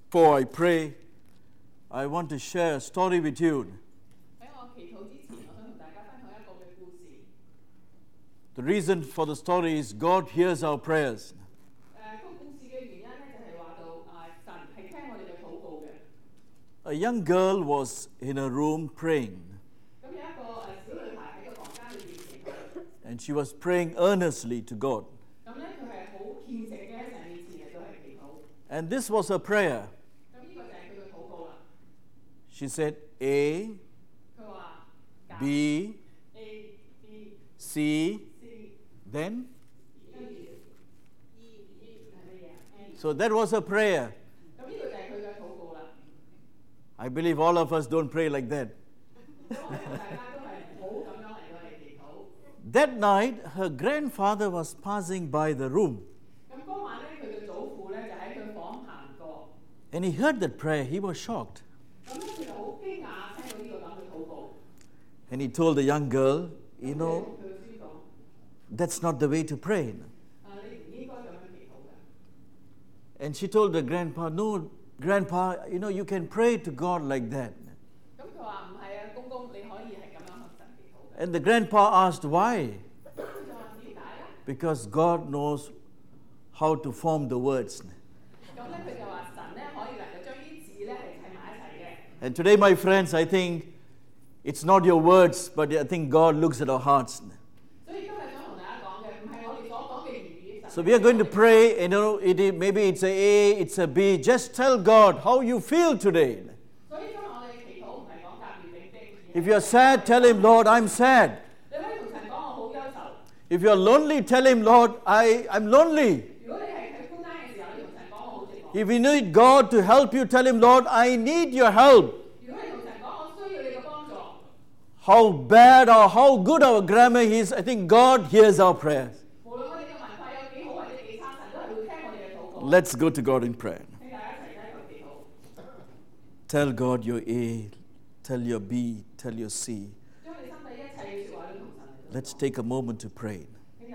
Before I pray, I want to share a story with you. The reason for the story is God hears our prayers. A young girl was in a room praying, and she was praying earnestly to God. And this was her prayer. She said A, B, C, then? So that was her prayer. I believe all of us don't pray like that. That night, her grandfather was passing by the room. And he heard that prayer. He was shocked. And he told the young girl, you know, that's not the way to pray. And she told the grandpa, no, Grandpa, you know, you can pray to God like that. And the grandpa asked, why? Because God knows how to form the words. And today, my friends, I think it's not your words, but I think God looks at our hearts. So we are going to pray, you know, maybe it's a A, it's a B. Just tell God how you feel today. If you're sad, tell Him, Lord, I'm sad. If you're lonely, tell Him, Lord, I'm lonely. If you need God to help you, tell Him, Lord, I need your help. How bad or how good our grammar is, I think God hears our prayers. Let's go to God in prayer. Tell God your A, tell your B, tell your C. Let's take a moment to pray.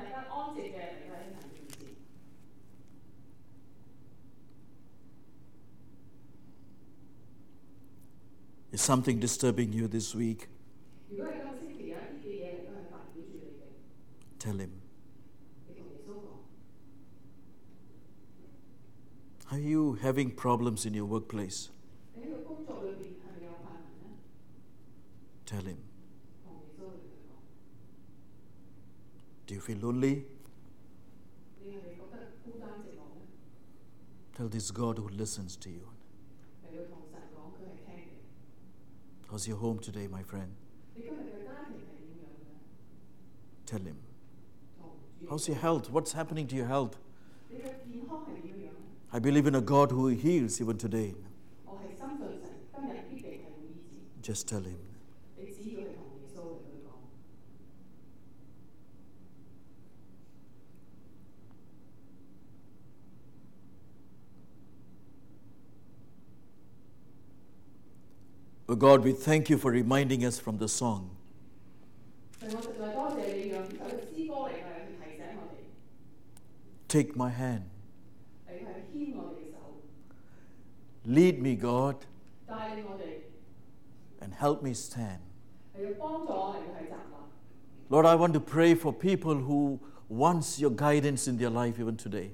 Is something disturbing you this week? Tell Him. Are you having problems in your workplace? Tell Him. Do you feel lonely? Tell this God who listens to you. How's your home today, my friend? Tell Him. How's your health? What's happening to your health? I believe in a God who heals even today. Just tell Him. Oh God, we thank you for reminding us from the song. Take my hand. Lead me, God, and help me stand. Lord, I want to pray for people who wants your guidance in their life even today.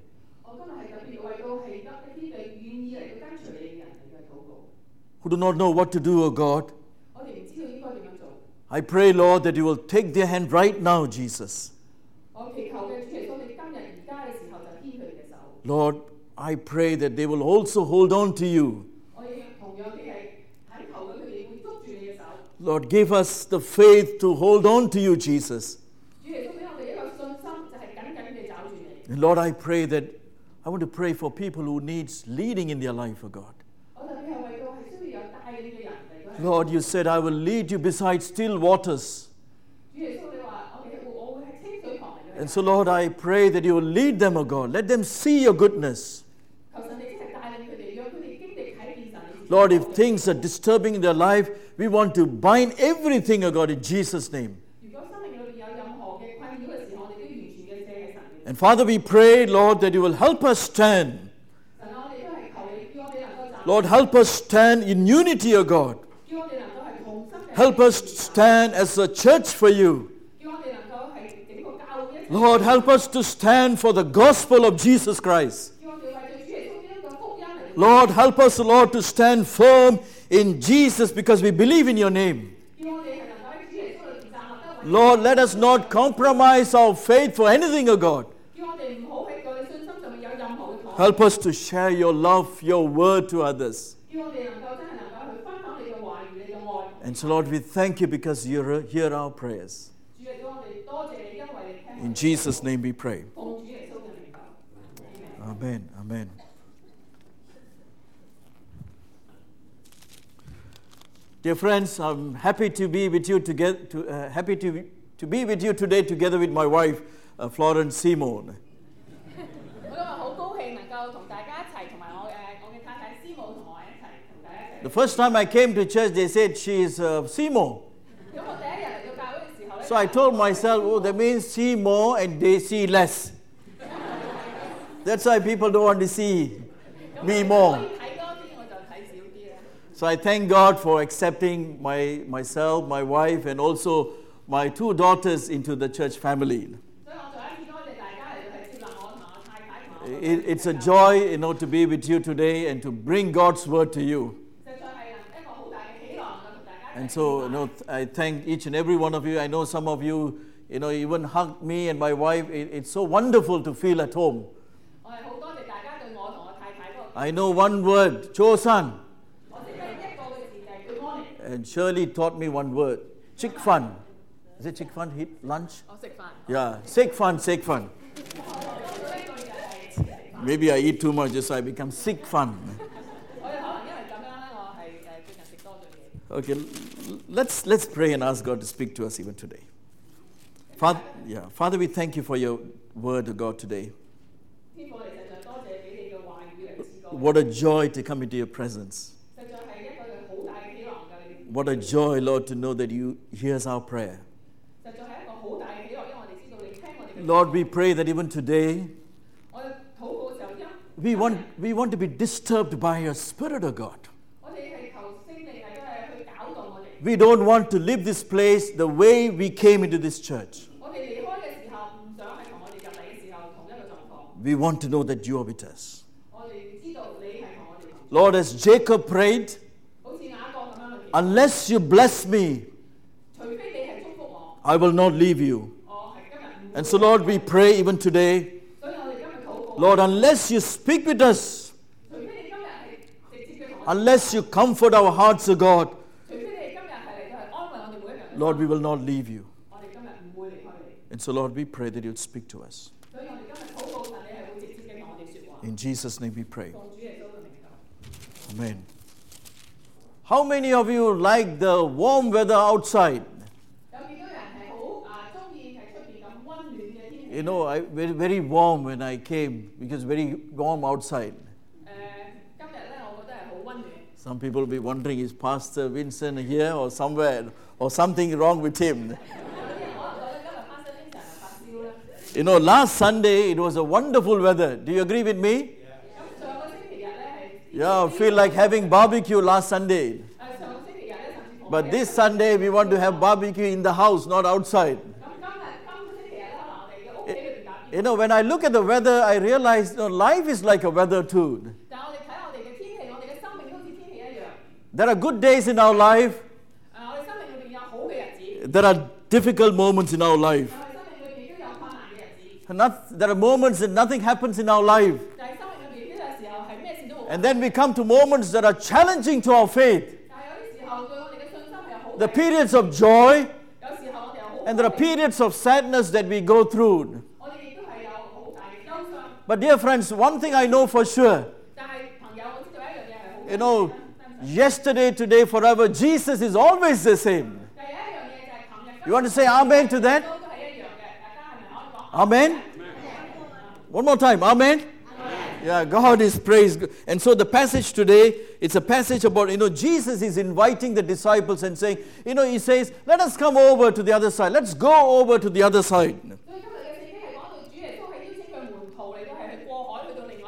Who do not know what to do, O God. I pray, Lord, that you will take their hand right now, Jesus. Lord, I pray that they will also hold on to you. Lord, give us the faith to hold on to you, Jesus. And Lord, I pray that I want to pray for people who needs leading in their life, O God. Lord, you said, I will lead you beside still waters. And so, Lord, I pray that you will lead them, O God. Let them see your goodness. Lord, if things are disturbing in their life, we want to bind everything, O God, in Jesus' name. And Father, we pray, Lord, that you will help us stand. Lord, help us stand in unity, O God. 叫我哋能夠係同心嘅。 Help us stand as a church for you. 叫我哋能夠係整個教會一齊。 Lord, help us to stand for the gospel of Jesus Christ. 叫我哋為咗主耶穌基督嘅福音嚟。 Lord, help us, Lord, to stand firm in Jesus because we believe in your name. 叫我哋係能夠喺主耶穌裏邊站立得穩。 Lord, let us not compromise our faith for anything, O God. 叫我哋唔好喺個信心上面有任何嘅妥協。 Help us to share your love, your word to others. 叫我哋能夠真係能夠去分享你嘅話語、你嘅愛。 And so, Lord, we thank you because you hear our prayers. 主耶穌，我哋多謝你，因為你聽。 In Jesus' name we pray. 奉主耶穌嘅名求。 Amen. Amen. Dear friends, I'm happy to be with you together. Happy to be with you today, together with my wife, Florence Seymour. 我今日好高興能夠同大家一齊，同埋我嘅太太師母同我一齊，同大家一齊。 The first time I came to church, they said she is Seymour. 咁我第一日嚟到教會嘅時候咧， So I told myself, oh, that means see more and they see less. That's why people don't want to see me 可 more. 以睇多啲，我就睇少啲啦。 So I thank God for accepting myself, my wife, and also my two daughters into the church family. 所以我再一次多謝大家嚟到係接納我同我太太同我。 It's a joy, to be with you today and to bring God's word to you. 實在係一個好大嘅喜樂，能夠同大家一齊 And so, I thank each and every one of you. I know some of you, even hugged me and my wife. It's so wonderful to feel at home. 我係好多謝大家對我同我太太嗰個。 I know one word, Chosan. 我識得一個嘅字就係 Good morning。 And Shirley taught me one word, Chick Fun. Is it Chick Fun? Hit lunch? 我食飯。 Yeah, sick fun, sick fun. 我呢個就係食飯。 Maybe I eat too much, so I become sick fun. 我哋可能因為咁樣咧，我係最近食多咗嘢。 Okay, let's pray and ask God to speak to us even today. Father, we thank you for your word, O God, today. 天父，我哋實在多謝俾你嘅話語嚟賜過。 What a joy to come into your presence. 實在係一個好大嘅喜樂㗎，你。 What a joy, Lord, to know that you hears our prayer. 實在係一個好大嘅喜樂，因為我哋知道你聽我哋嘅。 Lord, we pray that even today 我哋禱告嘅時候， we want to be disturbed by your Spirit, O God. 我哋係求聖靈係都係去搞動我哋。 We don't want to leave this place the way we came into this church. 我哋離開嘅時候，唔想係同我哋入嚟嘅時候同一個狀況。 We want to know that you are with us. 我哋知道你係同我哋同。 Lord, as Jacob prayed, 好似雅各咁樣去。 unless you bless me, 除非你係祝福我， I will not leave you. 我係今日唔會。 And so, Lord, we pray even today, 所以我哋今日禱告。 Lord, unless you speak with us, 除非你今日係直接嘅同我。 unless you comfort our hearts, O God, 除非你今日係嚟到係安慰我哋每一個人。 Lord, we will not leave you. 我哋今日唔會離開你。 And so, Lord, we pray that you'd speak to us. 所以我哋今日禱告神，你係會直接嘅同我哋説話。 In Jesus' name we pray. 奉主耶穌嘅名求。 Amen. How many of you like the warm weather outside? 有幾多人係好中意係出邊咁温暖嘅天氣？ Very, very warm when I came because very warm outside. 今日咧，我覺得係好温暖。 Some people will be wondering, is Pastor Vincent here or somewhere or something wrong with him? 有啲人可能覺得今日發生啲人係發燒咧。 Last Sunday it was a wonderful weather. Do you agree with me? 咁上個星期日咧係。 Yeah, I feel like having barbecue last Sunday. 上個星期日咧，甚至乎。 But this Sunday we want to have barbecue in the house, not outside. 咁今個星期日咧，可能我哋嘅屋企裏邊打邊。 When I look at the weather, I realize life is like a weather too. 但係我哋睇我哋嘅天氣，我哋嘅生命都好似天氣一樣。 There are good days in our life. 我哋生命裏邊有好嘅日子。 There are difficult moments in our life. 但係生命裏邊亦都有困難嘅日子。 There are moments that nothing happens in our life. 但係生命裏邊呢個時候係咩事都冇。 And then we come to moments that are challenging to our faith. 但係有啲時候對我哋嘅信心係有好。 The periods of joy 有時候我哋有好。 and there are periods of sadness that we go through. 我哋亦都係有好大嘅憂傷。 But dear friends, one thing I know for sure, 但係朋友，我知道一樣嘢係好。 yesterday, today, forever, Jesus is always the same. 第一樣嘢就係琴日。 You want to say amen to that? 都係一樣嘅，大家係咪可以講 Amen? One more time, amen? Yeah, God is praised. And so the passage today, it's a passage about, Jesus is inviting the disciples and saying, he says, let us come over to the other side. Let's go over to the other side.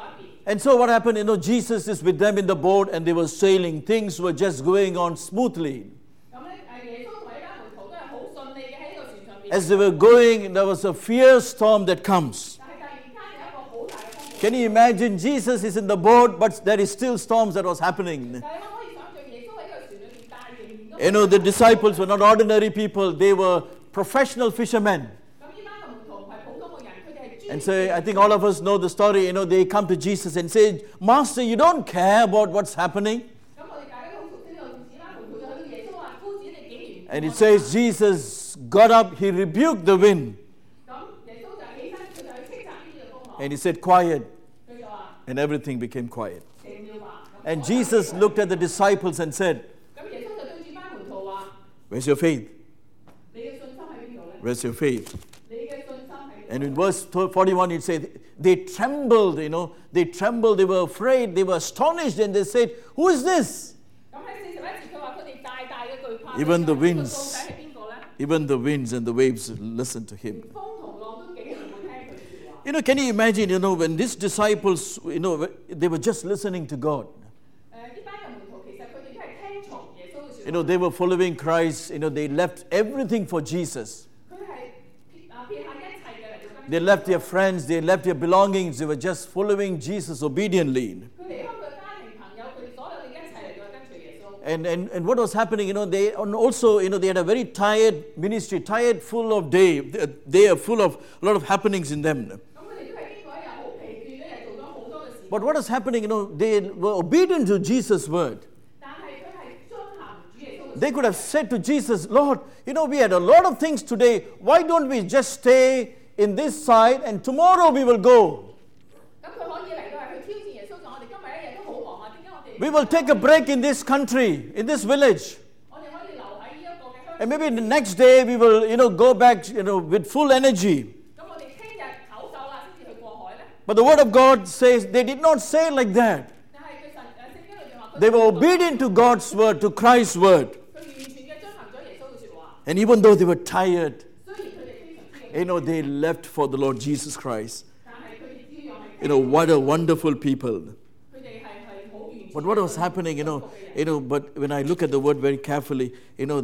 And so what happened, Jesus is with them in the boat and they were sailing. Things were just going on smoothly. 咁咧耶穌同埋呢班門徒都係好順利嘅喺呢個船上邊。 As they were going, there was a fierce storm that comes. 但係突然間有一個好大嘅風暴。 Can you imagine Jesus is in the boat, but there is still storms that was happening. 但係你可以想象耶穌喺呢個船裏邊，但係仍然都。 The disciples were not ordinary people. They were professional fishermen. 咁呢班嘅門徒唔係普通嘅人，佢哋係專 And 業 so 嘅 I think all of us know the story. They come to Jesus and say, Master, you don't care about what's happening. 咁我哋大家都好熟悉呢個故事啦。門徒就去到耶穌話：夫子，你竟然 And it says Jesus got up, he rebuked the wind, 咁耶穌就起身，佢就去斥責呢個風浪。 and he said, Quiet, 佢就話： and everything became quiet. 靜了吧。咁 And Jesus looked at the disciples and said, 咁耶穌就對住班門徒話： Where's your faith? 你嘅信心喺邊度咧？ Where's your faith? 你嘅信心喺邊 And 度？ in verse 41, it says, they trembled, they trembled, they were afraid, they were astonished, and they said, Who is this? 咁喺41節佢話佢哋大大嘅懼怕。 Even the 呢個 winds 到底係邊個咧？ Even the winds and the waves listened to him. 風同浪都竟然會聽佢説話。 Can you imagine, when these disciples, they were just listening to God. 呢班嘅門徒其實佢哋都係聽從耶穌嘅説話。 They were following Christ, they left everything for Jesus. 佢係撇下一切嘅嚟到跟。 They left their friends, they left their belongings, they were just following Jesus obediently. 佢離開佢家庭朋友，佢哋所有嘅一切嚟到跟隨耶穌。 And what was happening, they also, they had a very tired ministry, tired full of day. They are full of a lot of happenings in them. 咁佢哋都係經過一日好疲倦，一日做咗好多嘅事。 But what was happening, they were obedient to Jesus' word. 但係佢係遵行主耶穌嘅。 They could have said to Jesus, Lord, we had a lot of things today. Why don't we just stay in this side and tomorrow we will go? 咁佢可以嚟到係去挑戰耶穌，就我哋今日一日都好忙啊，點解我哋？ We will take a break in this country, in this village. 我哋可以留喺呢一個嘅香港。 And maybe the next day we will, go back, with full energy. 咁我哋聽日唞手啦，先至去過海咧。 But the word of God says they did not say it like that. 但係佢聖經裏邊話， They were obedient to God's word, to Christ's word. 佢完全嘅遵行咗耶穌嘅説話。 And even though they were tired, 雖然佢哋非常之嘅， they left for the Lord Jesus Christ. 但係佢哋照樣係。 What a wonderful people. 佢哋係好完全。 But what was happening, but when I look at the word very carefully,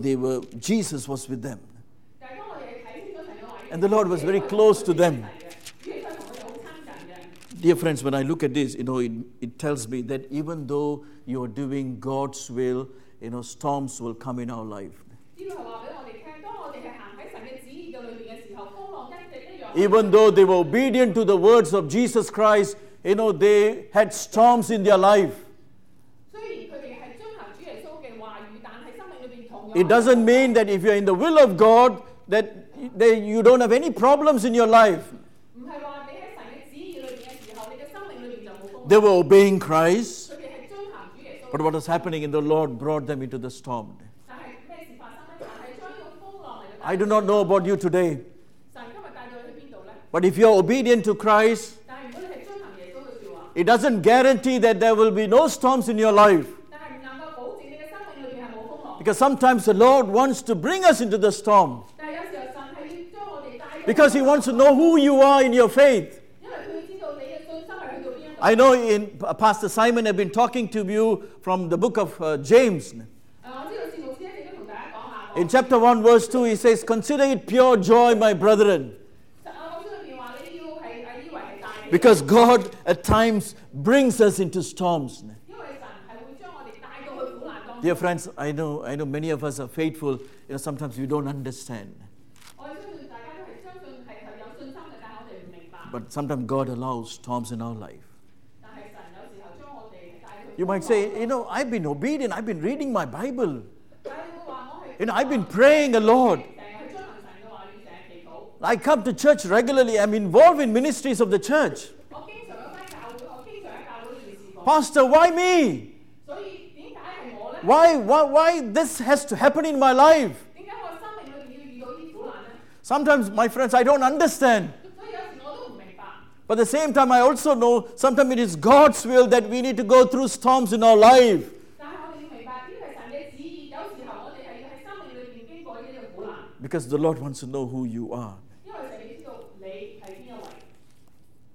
Jesus was with them. 但係當我哋睇清楚成個環境， And the Lord was very close to them. 主耶穌同佢哋好親近嘅。 Dear friends, when I look at this, it tells me that even though you're doing God's will, storms will come in our life. 呢個係話俾我哋聽，當我哋係行喺神嘅旨意嘅裏邊嘅時候，風浪一樣。 Even though they were obedient to the words of Jesus Christ, they had storms in their life. 雖然佢哋係遵行主耶穌嘅話語，但係生命裏邊同樣。 It doesn't mean that if you're in the will of God, that you don't have any problems in your life. 唔係話你喺神嘅旨意裏邊嘅時候，你嘅生命裏邊就冇風。 They were obeying Christ, 佢哋係遵行主耶穌。 but what was happening in the Lord brought them into the storm. 但係咩事發生咧？神係將呢個風浪嚟到。 I do not know about you today, 神今日帶到你去邊度咧？ but if you're obedient to Christ, 但係如果你係遵行耶穌嘅説話， it doesn't guarantee that there will be no storms in your life. 但係唔能夠保證你嘅生命裏邊係冇風浪。 Because sometimes the Lord wants to bring us into the storm 但係有時候神係要將我哋帶到。 because He wants to know who you are in your faith. 因為佢要知道你嘅信心係去到邊一度。 I know Pastor Simon have been talking to you from the book of James. 我知道師母師一直都同大家講下。 In chapter 1, verse 2, he says, Consider it pure joy, my brethren, 我書裏邊話你要係以為係大喜， because God at times brings us into storms. 因為神係會將我哋帶到去苦難當中。 Dear friends, I know many of us are faithful. Sometimes we don't understand. 我相信大家都係相信係有信心嘅，但係我哋唔明白。 But sometimes God allows storms in our life. 但係神有時候將我哋帶去。 You might say, I've been obedient. I've been reading my Bible. 但係你會話我係。 I've been praying a lot. 成日去遵行神嘅話語，成日祈禱。 I come to church regularly. I'm involved in ministries of the church. 我經常翻教會，我經常喺教會裏面事奉。 Pastor, why me? 所以點解係我咧？ Why this has to happen in my life? 點解我生命裏邊要遇到啲苦難咧？ Sometimes, my friends, I don't understand. 所以有時我都唔明白。 But at the same time, I also know sometimes it is God's will that we need to go through storms in our life. 但係我哋要明白，呢個係神嘅旨意。有時候我哋係要喺生命裏邊經過呢啲苦難， Because the Lord wants to know who you are. 因為神你知道你係邊一位。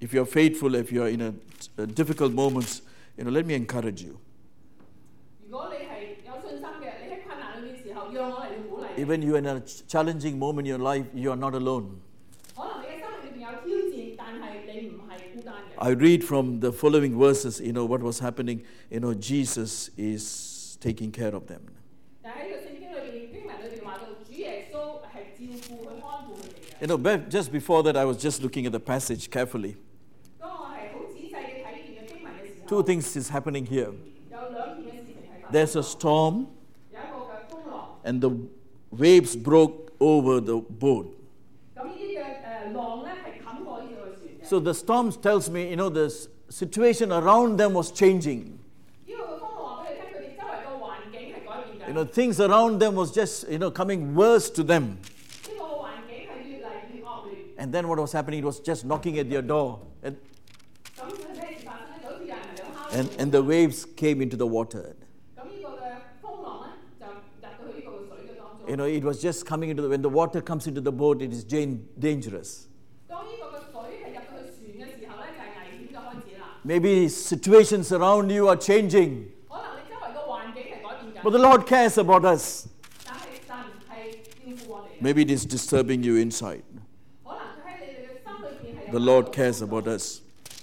if you're faithful, if you're in a difficult moments, let me encourage you. 如果你係有信心嘅，你喺困難裏面時候，讓我嚟到鼓勵你。 Even you're in a challenging moment in your life, you are not alone. 可能你嘅生命裏邊有挑戰，但係你唔係孤單嘅。 I read from the following verses, what was happening. Jesus is taking care of them. 但喺呢個聖經裏邊經文裏邊話到，主耶穌係照顧佢看顧佢哋嘅。 Just before that, I was just looking at the passage carefully. 當我係好仔細嘅睇呢段嘅經文嘅時候， Two things is happening here. 有兩件嘅事情係發生。 There's a storm, 有一個嘅風浪。 and the waves broke over the boat. 咁呢啲嘅浪咧係冚過呢個船嘅。 So the storm tells me, the situation around them was changing. 呢個風浪話俾你聽，佢哋周圍個環境係改變緊。 Things around them was just, coming worse to them. 呢個環境係越嚟越惡劣。 And then what was happening? It was just knocking at their door. 咁係咩事發生咧？就好似有人嚟到敲門。 And the waves came into the water. 咁呢個嘅風浪咧就入到去呢個嘅水嘅當中。 It was just coming into when the water comes into the boat, it is dangerous. 當呢個嘅水係入到去船嘅時候咧，就係危險嘅開始啦。 Maybe situations around you are changing. 可能你周圍個環境係改變緊。 But the Lord cares about us. 但係神係照顧我哋嘅。 Maybe it is disturbing you inside. 可能佢喺你哋嘅心裏邊係有。 The Lord cares about us.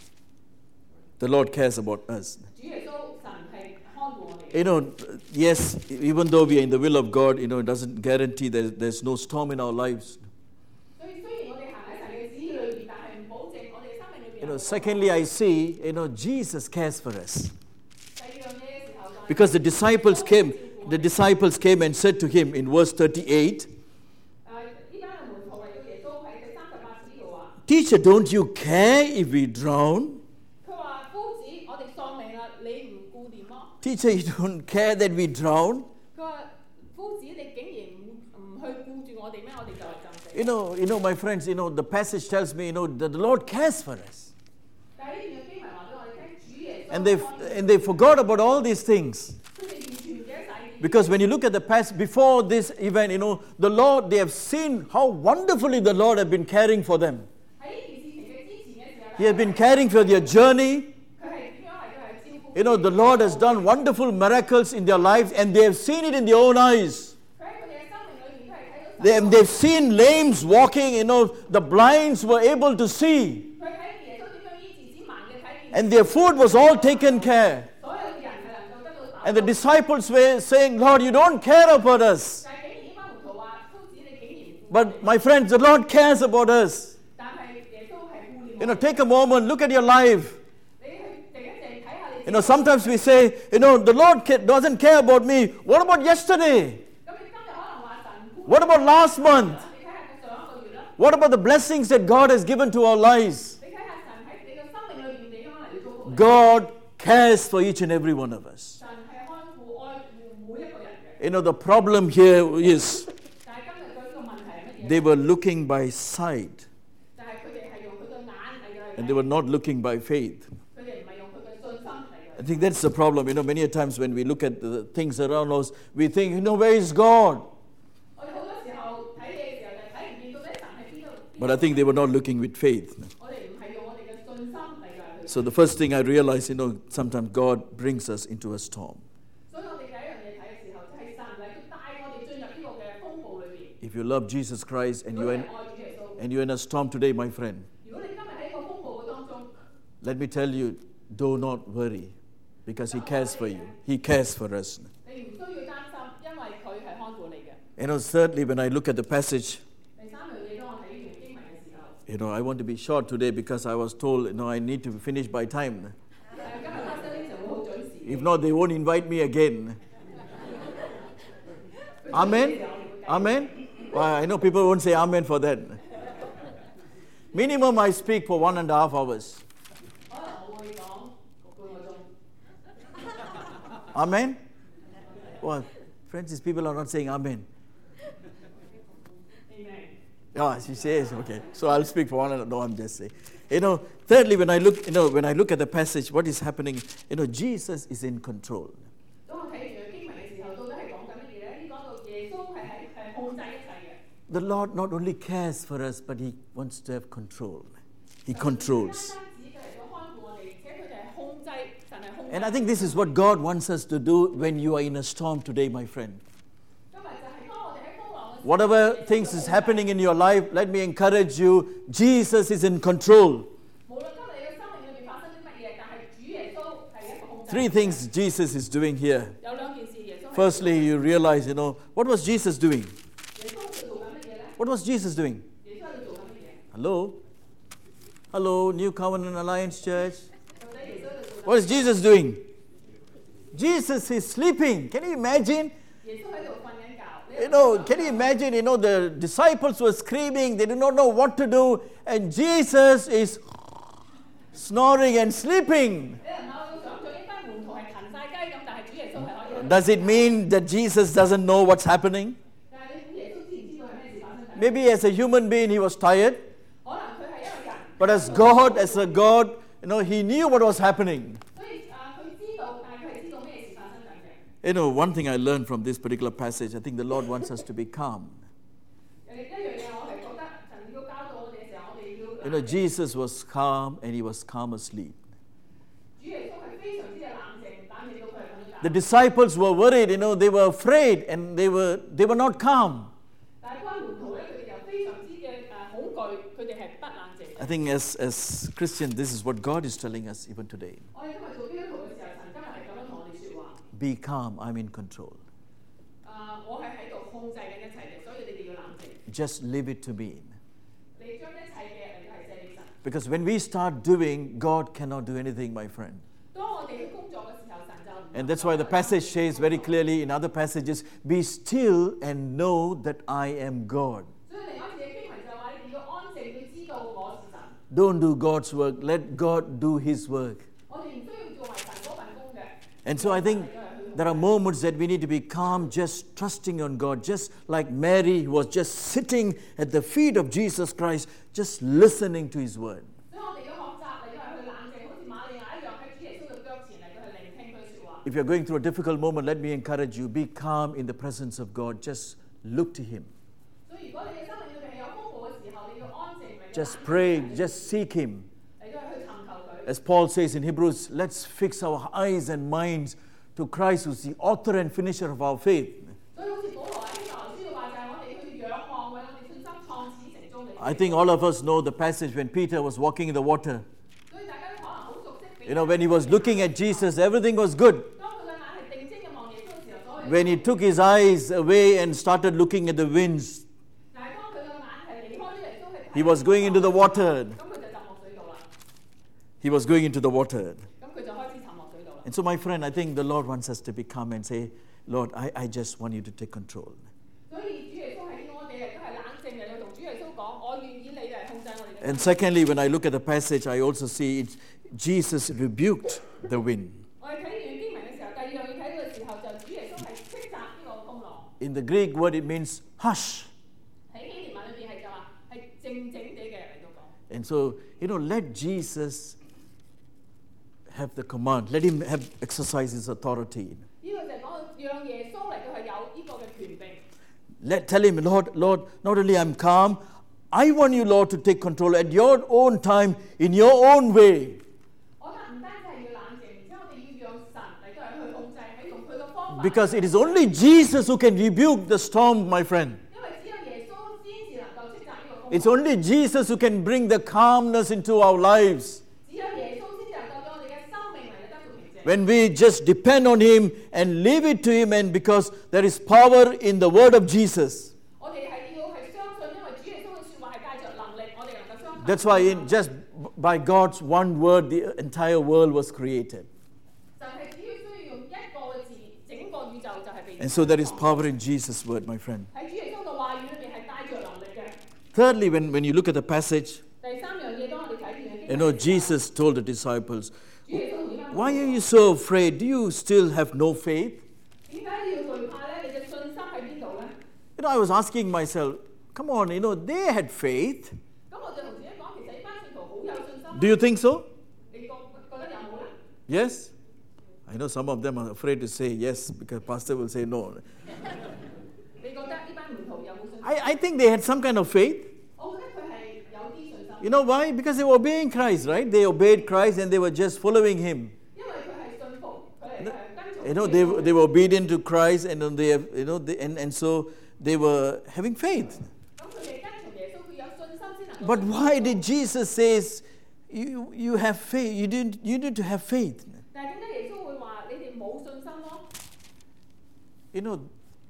The Lord cares about us. 主耶穌神係看顧我哋。 Yes, even though we are in the will of God, it doesn't guarantee that there's no storm in our lives. 所以雖然我哋行喺神嘅旨意裏邊，但係唔保證我哋生命裏邊有。 Secondly, I see, Jesus cares for us. 第二樣嘢嘅時候就係。 Because the disciples came and said to him in verse 38, 呢班嘅門徒嚟到耶穌喺第38節呢度話。 Teacher, don't you care if we drown? 佢話：夫子，我哋喪命啦，你唔顧念麼？ Teacher, you don't care that we drown? 佢話：夫子，你竟然唔去顧住我哋咩？我哋就係浸死。 My friends, the passage tells me, that the Lord cares for us. 但係呢段嘅經文話俾我哋聽，主耶穌 And they forgot about all these things. 佢哋完全唔記得晒呢啲。 Because when you look at the past, before this event, the Lord, they have seen how wonderfully the Lord have been caring for them. 喺呢件事情嘅之前嘅時候， He has been caring for their journey. 佢係點樣係照顧？ The Lord has done wonderful miracles in their lives, and they have seen it in their own eyes. 佢喺佢哋嘅生命裏邊都係睇到。 They've seen lames walking, the blinds were able to see. 佢睇耶穌點樣醫治盲嘅睇見。 And their food was all taken care. 所有嘅人係能夠得到飽。 And the disciples were saying, Lord, you don't care about us. 但係竟然呢班門徒話：夫子，你竟然唔顧。 But my friends, the Lord cares about us. 但係耶穌係顧念我哋。 Take a moment, look at your life. 你去靜一靜睇下你自己。 Sometimes we say, the Lord doesn't care about me. What about yesterday? 咁你今日可能話神顧。 What about last month? 你睇下佢上一個月啦。 What about the blessings that God has given to our lives? 你睇下神喺你嘅生命裏邊點樣嚟到祝福你。 God cares for each and every one of us. 神係看顧愛護每一個人嘅。 The problem here is 但係今日佢呢個問題係乜嘢？ they were looking by sight 就係佢哋係用佢嘅眼嚟 and 嘅。 they were not looking by faith. 佢哋唔係用佢嘅信心嚟 I 嘅。 think that's the problem. Many a times when we look at the things around us, we think, where is God? 我哋好多時候睇嘢嘅時候就睇唔見到底神喺邊度。 But I think they were not looking with faith. 我哋唔係用我哋嘅信心嚟嘅。 So the first thing I realized, sometimes God brings us into a storm. 所以我哋第一樣嘢睇嘅時候，就係神嚟到帶我哋進入呢個嘅風暴裏邊。 If you love Jesus Christ 如果你愛主耶穌， and you're in a storm today, my friend, 如果你今日喺一個風暴嘅當中， let me tell you, do not worry because He cares for you. He cares for us. 你唔需要擔心，因為佢係看顧你嘅。 Thirdly, when I look at the passage, 第三樣嘢，當我睇呢段經文嘅時候， I want to be short today because I was told, I need to finish by time. 今日發生呢就會好準時。 If not, they won't invite me again. Amen? Amen? Well, I know people won't say amen for that. Minimum, I speak for 1.5 hours. 可能我會講半個鐘。 Amen? Well, friends, these people are not saying amen. Amen. Yeah, she says, okay. So I'll speak for 1.5 hours. No, I'm just saying. Thirdly, when I look at the passage, what is happening? Jesus is in control. 當我睇完經文嘅時候，到底係講緊乜嘢咧？呢講到耶穌係控制一切嘅。 The Lord not only cares for us, but He wants to have control. He controls. 單單 And I think this is what God wants us to do when you are in a storm today, my friend. Whatever things is happening in your life, let me encourage you, Jesus is in control. 3 things Jesus is doing here. Firstly, you realize, what was Jesus doing? What was Jesus doing? Hello? Hello, New Covenant Alliance Church. What is Jesus doing? Jesus is sleeping. Can you imagine? Can you imagine, the disciples were screaming, they did not know what to do, and Jesus is snoring and sleeping. Does it mean that Jesus doesn't know what's happening? Maybe as a human being he was tired, but as a God, he knew what was happening. One thing I learned from this particular passage, I think the Lord wants us to be calm. Jesus was calm and he was calm asleep. The disciples were worried, they were afraid and they were not calm. I think as Christians, this is what God is telling us even today. Be calm, I'm in control. Just leave it to me. Because when we start doing, God cannot do anything, my friend. And that's why the passage says very clearly in other passages, be still and know that I am God. Don't do God's work. Let God do His work. And so I think there are moments that we need to be calm, just trusting on God, just like Mary was just sitting at the feet of Jesus Christ, just listening to His word. If you're going through a difficult moment, let me encourage you, be calm in the presence of God. Just look to Him. Just pray, just seek Him. As Paul says in Hebrews, let's fix our eyes and minds to Christ, who's the author and finisher of our faith. I think all of us know the passage when Peter was walking in the water. When he was looking at Jesus, everything was good. When he took his eyes away and started looking at the winds, he was going into the water. He was going into the water. And so, my friend, I think the Lord wants us to be calm and say, Lord, I just want you to take control. And secondly, when I look at the passage, I also see Jesus rebuked the wind. In the Greek word, it means hush. And so, let Jesus have the command. Let Him exercise His authority. Tell Him, Lord, not only I'm calm, I want you, Lord, to take control at your own time, in your own way. Because it is only Jesus who can rebuke the storm, my friend. It's only Jesus who can bring the calmness into our lives. When we just depend on Him and leave it to Him, and because there is power in the word of Jesus. That's why just by God's one word, the entire world was created. And so there is power in Jesus' word, my friend. Thirdly, when you look at the passage, Jesus told the disciples, why are you so afraid? Do you still have no faith? I was asking myself, come on, they had faith. Do you think so? Yes? I know some of them are afraid to say yes because pastor will say no. I think they had some kind of faith. You know why? Because they were obeying Christ, right? They obeyed Christ and they were just following Him. You know, they were obedient to Christ, and then they have, you know, and so they were having faith. 咁佢哋跟從耶穌，佢有信心先能夠。 But why did Jesus say, you have faith? You need to have faith. 但係點解耶穌會話你哋冇信心咯？ You know,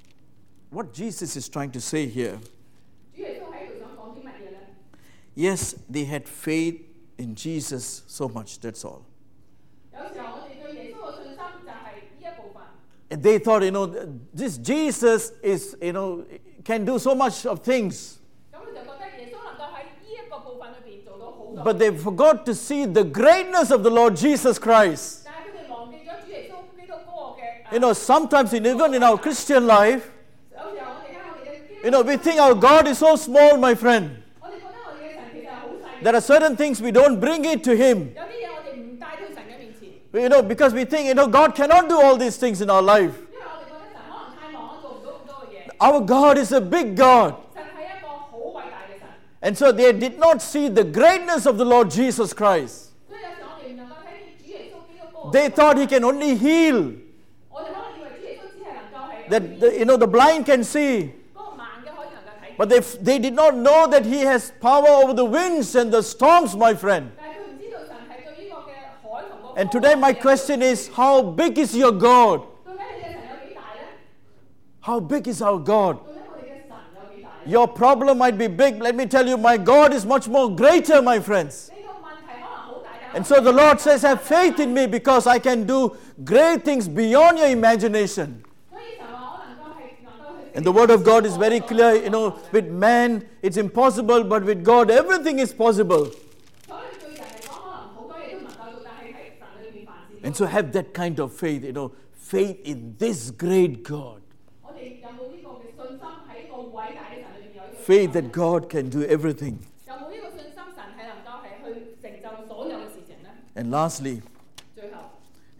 what Jesus is trying to say here. 主耶穌喺度想講啲乜嘢咧？ Yes, they had faith in Jesus so much. That's all. 有時候我哋對耶穌嘅信心就係呢一部分。 And they thought, you know, this Jesus is, you know, can do so much of things. 咁佢就覺得耶穌能夠喺呢一個部分裏邊做到好多。 But they forgot to see the greatness of the Lord Jesus Christ. 但係佢哋忘記咗主耶穌基督嗰個嘅。 You know, sometimes even in our Christian life, 有時候我哋嘅 you know, we think our God is so small, my friend. 我哋覺得我哋嘅神其實係好細。 There are certain things we don't bring it to Him. 有啲嘢我哋唔帶到神嘅面前， You know, because we think, you know, God cannot do all these things in our life. 因為我哋覺得神可能太忙，做唔到咁多嘅嘢。 Our God is a big God. 神係一個好偉大嘅神， And so they did not see the greatness of the Lord Jesus Christ. 所以有時我哋唔能夠睇見主耶穌基督嗰個。 They thought He can only heal. 我哋可能以為主耶穌只係能夠係 That, you know, the blind can see. 嗰個盲嘅可以能夠睇見， But they did not know that He has power over the winds and the storms, my friend. 但係佢唔知道神係對呢個嘅海同個。 And today my question is, how big is your God? 到底你嘅神有幾大咧？ How big is our God? 到底我哋嘅神有幾大咧？ Your problem might be big. Let me tell you, my God is much more greater, my friends. 呢個問題可能好大，但係 And so the Lord says, have faith in me because I can do great things beyond your imagination. 所以神話我能夠去。 And the word of God is very clear, you know, with man it's impossible, but with God everything is possible. 所以對人嚟講，可能好多嘢都唔能夠做，但係喺神裏面凡事都。 And so have that kind of faith, you know, faith in this great God. 我哋有冇呢個嘅信心喺一個偉大嘅神裏面有呢個 Faith that God can do everything. 有冇呢個信心神係能夠係去成就所有嘅事情咧？ And lastly, 最後，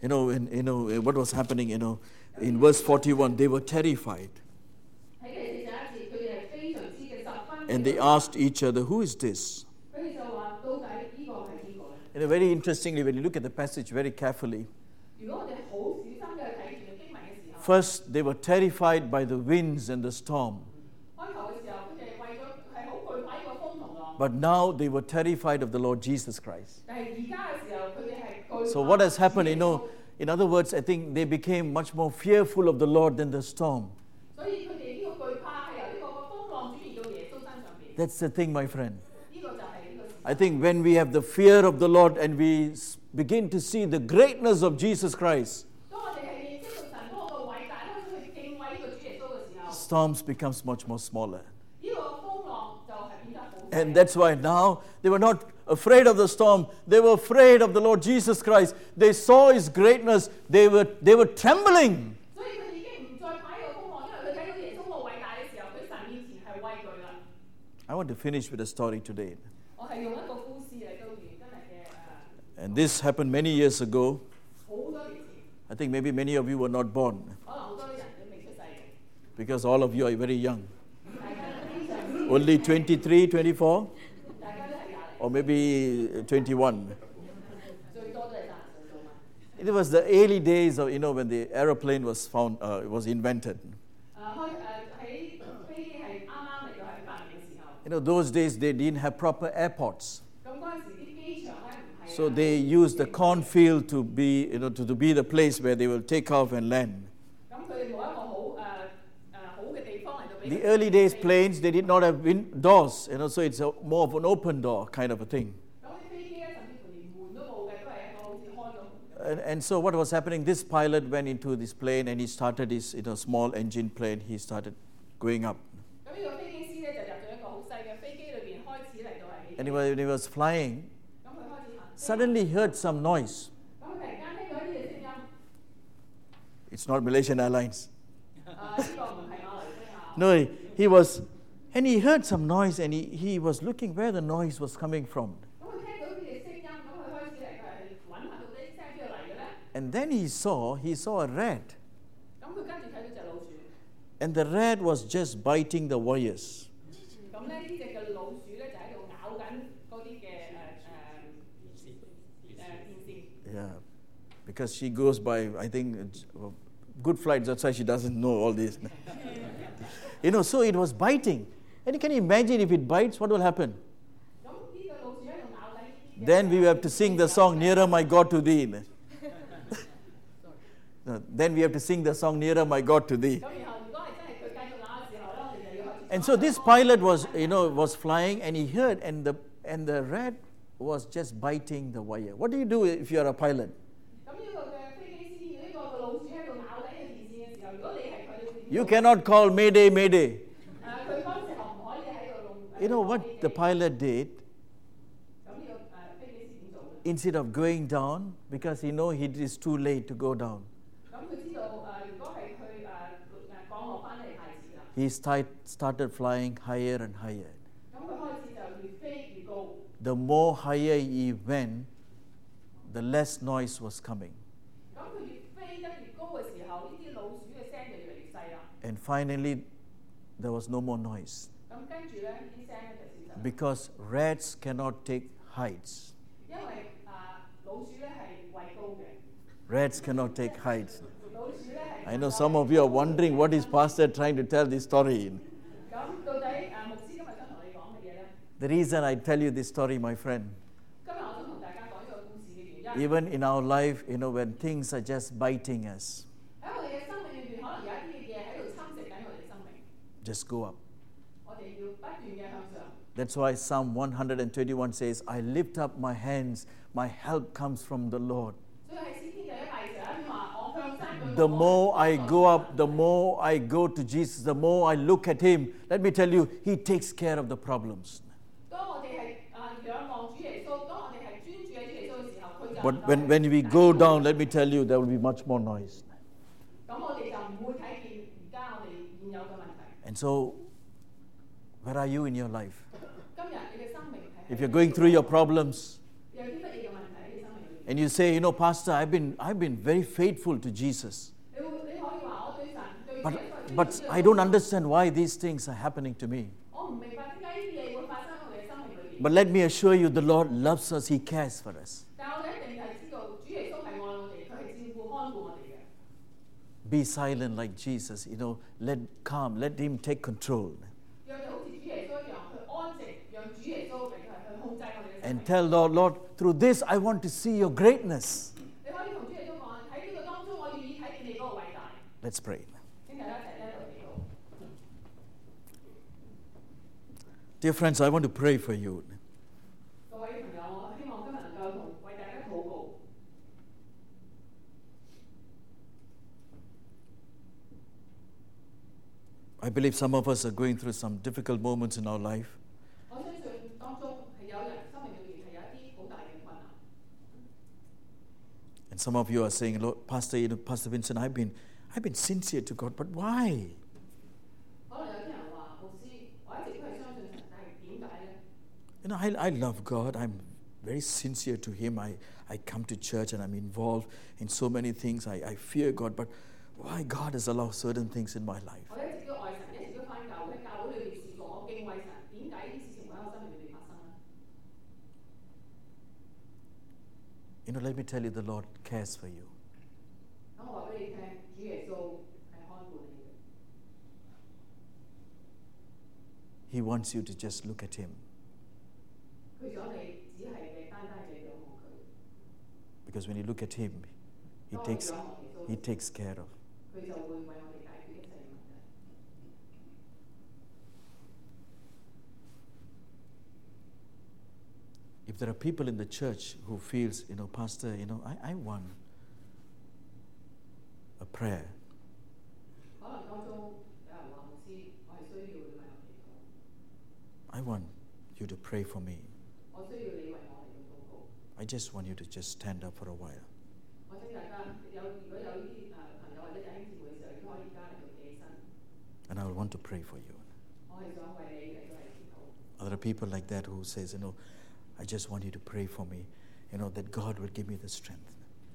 what was happening, in verse 41, they were terrified. 喺第41節，佢哋係非常之嘅十分。 And they asked each other, who is this? 佢哋就話：到底呢個係邊個咧？ And very interestingly, when you look at the passage very carefully, 如果我哋好小心嘅去睇住經文嘅時候， first they were terrified by the winds and the storm. 開頭嘅時候，佢哋為咗係好懼怕呢個風同浪。 But now they were terrified of the Lord Jesus Christ. 但係而家嘅時候，佢哋係懼怕。 So what has happened, in other words, I think they became much more fearful of the Lord than the storm. 所以佢哋呢個懼怕係由呢個風浪轉移到耶穌身上邊。 That's the thing, my friend. 呢個就係呢個事。 I think when we have the fear of the Lord and we begin to see the greatness of Jesus Christ, 當我哋係認識到神嗰個偉大，開始去敬畏呢個主耶穌嘅時候， storms becomes much more smaller. 呢個風浪就係變得好細。 And that's why now they were not afraid of the storm. They were afraid of the Lord Jesus Christ. They saw His greatness. They were trembling. 所以佢哋已經唔再怕呢個風浪，因為佢睇到耶穌個偉大嘅時候，佢神面前係畏懼啦。 I want to finish with a story today. 我係用一個故事嚟到完今日嘅 And this happened many years ago. 好多年前， I think maybe many of you were not born 可能好多人都未出世嘅， because all of you are very young. 大家都非常之 Only 23, 24, 大家都係廿零， or maybe 21. 最多都係30歲到嘛。 It was the early days of, when the aeroplane was was invented. 喺飛機係啱啱嚟到係發明嘅時候， Those days they didn't have proper airports. 咁嗰陣時啲機場咧唔係。 So they used the cornfield to be, to be the place where they will take off and land. 咁佢哋冇一個好嘅地方嚟到俾。 The early days planes, they did not have doors, so it's more of an open door kind of a thing. 咁啲飛機咧，甚至乎連門都冇嘅，都係一個好似開咗。 And so what was happening, this pilot went into this plane and he started his small engine plane, he started going up. 咁呢個飛機師咧就入咗一個好細嘅飛機裏邊，開始嚟到係起。 And when he was flying, 咁佢開始行。 suddenly he heard some noise. 咁佢突然間聽到一啲嘅聲音。 It's not Malaysian Airlines. 呢個唔係馬來西亞。 No, and he heard some noise and he was looking where the noise was coming from. 咁佢聽到啲嘅聲音，咁佢開始嚟佢係揾下到底啲聲邊度嚟嘅咧。 And then he saw a rat. 咁佢跟住睇到隻老鼠。 And the rat was just biting the wires. 咁咧呢隻嘅老鼠咧就喺度咬緊嗰啲嘅電線。 Yeah, because she goes by, I think, good flights. That's why she doesn't know all this. So it was biting. And you can imagine if it bites, what will happen? Then we have to sing the song, Nearer My God to Thee. Then we have to sing the song, Nearer My God to Thee. And so this pilot was flying, and he heard, and the rat was just biting the wire. What do you do if you are a pilot? You cannot call Mayday, Mayday. You know what the pilot did? Instead of going down, because it is too late to go down, he started flying higher and higher. The more higher he went, the less noise was coming. And finally, there was no more noise. Because rats cannot take heights. Rats cannot take heights. I know some of you are wondering what is Pastor trying to tell this story. The reason I tell you this story, my friend, even in our life, when things are just biting us, just go up. That's why Psalm 121 says, I lift up my hands, my help comes from the Lord. The more I go up, the more I go to Jesus, the more I look at Him, let me tell you, He takes care of the problems. But when we go down, let me tell you, there will be much more noise. And so, where are you in your life? If you're going through your problems, and you say, Pastor, I've been very faithful to Jesus. But I don't understand why these things are happening to me. But let me assure you, the Lord loves us. He cares for us. Be silent like Jesus. Let Him take control. And tell Lord, through this I want to see your greatness. Let's pray. Dear friends, I want to pray for you. I believe some of us are going through some difficult moments in our life. And some of you are saying, Lord, Pastor Vincent, I've been sincere to God, but why? I love God. I'm very sincere to Him. I come to church and I'm involved in so many things. I fear God, but why God has allowed certain things in my life? Let me tell you, the Lord cares for you. He wants you to just look at Him. Because when you look at Him, He takes care of. If there are people in the church who feels, Pastor, I want a prayer. I want you to pray for me. I just want you to just stand up for a while. And I will want to pray for you. Are there people like that who says, I just want you to pray for me, that God will give me the strength.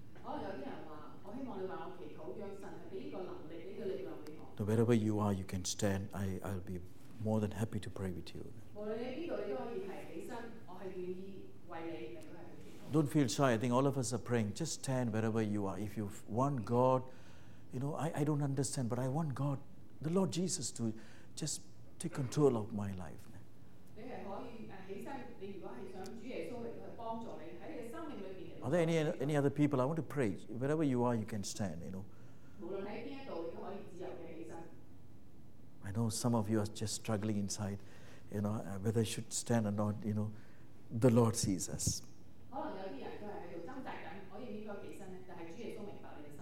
So wherever you are, you can stand. I'll be more than happy to pray with you. Don't feel shy. I think all of us are praying. Just stand wherever you are. If you want God, I don't understand, but I want God, the Lord Jesus, to just take control of my life. 你係可以起身，你如果係想主耶穌嚟去幫助你喺你嘅生命裏邊。 Are there any other people? I want to pray. Wherever you are, you can stand. 無論喺邊一度，你都可以自由嘅起身。 I know some of you are just struggling inside, whether I should stand or not. The Lord sees us. 可能有啲人都係喺度掙扎緊，我應唔應該起身咧？但係主耶穌明白你嘅心。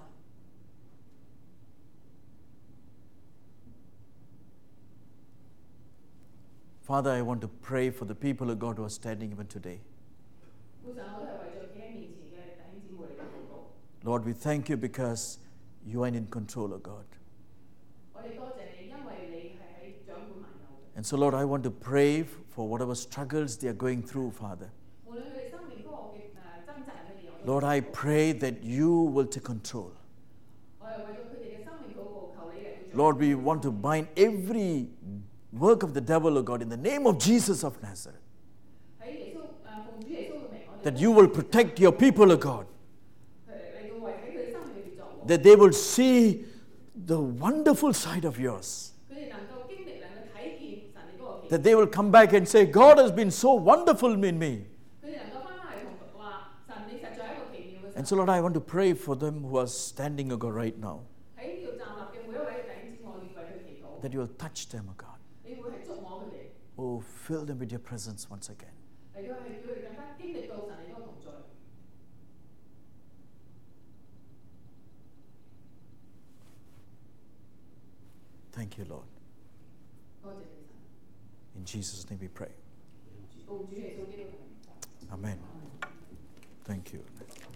Father, I want to pray for the people of God who are standing even today. Lord, we thank you because you are in control of God. And so, Lord, I want to pray for whatever struggles they are going through, Father. Lord, I pray that you will take control. Lord, we want to bind every work of the devil, O God, in the name of Jesus of Nazareth. That you will protect your people, O God. That they will see the wonderful side of yours. That they will come back and say, God has been so wonderful in me. And so, Lord, I want to pray for them who are standing, O God, right now. That you will touch them, O God. Oh, fill them with your presence once again. Thank you, Lord. In Jesus' name we pray. Amen. Thank you.